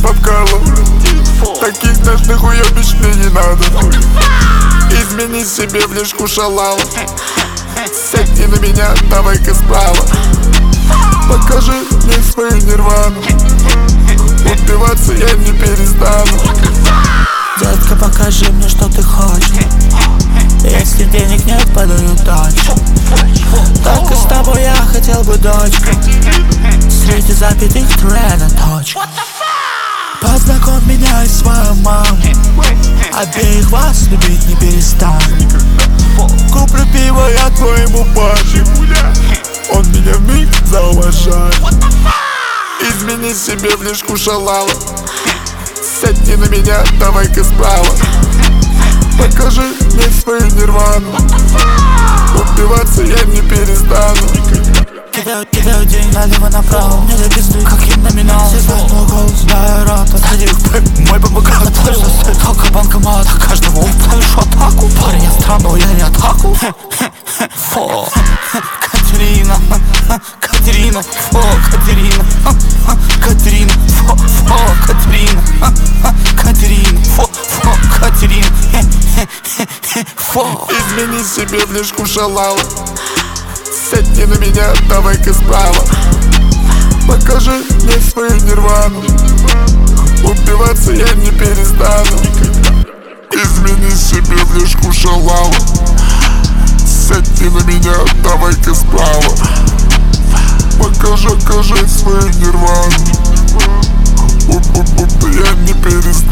подкала. Таких нежных уебищ мне не надо. Измени себе в лишку шалава. Сядь на меня, давай-ка справа. Покажи мне свою нирвану. Убиваться я не перестану. Детка, покажи мне, что ты хочешь. Если денег нет, подаю дачу. Только с тобой я хотел бы дочку. Среди запятых трена точка. Познакомь меня и свою маму. Обеих вас любить не перестану. Куплю пиво я твоему папе. Он меня вмиг зауважает. Измени себе в лишку шалава. Сядь на меня, давай-ка справа. Покажи мне свою нирвану. Убиваться я не перестану. Кидаю деньги налево-направо. Мне до пизды, как им номинал. Все знают мой голос, да я рад. Сзади мой бабагат. Только банкомат. Каждого уплывшу атаку. Парень, я странного, я не атаку. Фо, Катерина, Катерина, фо, Катерина, Катерина, фо, Катерина, Катерина, фо, Катерина, фо. Измени себе в лишку шалава. Сядь на меня, давай-ка справа. Покажи мне свою нирвану. Убиваться я не перестану. Измени себе в лишку шалава. Сядь на меня, давай-ка справа. Покажи свою нирвану. Я не перестану.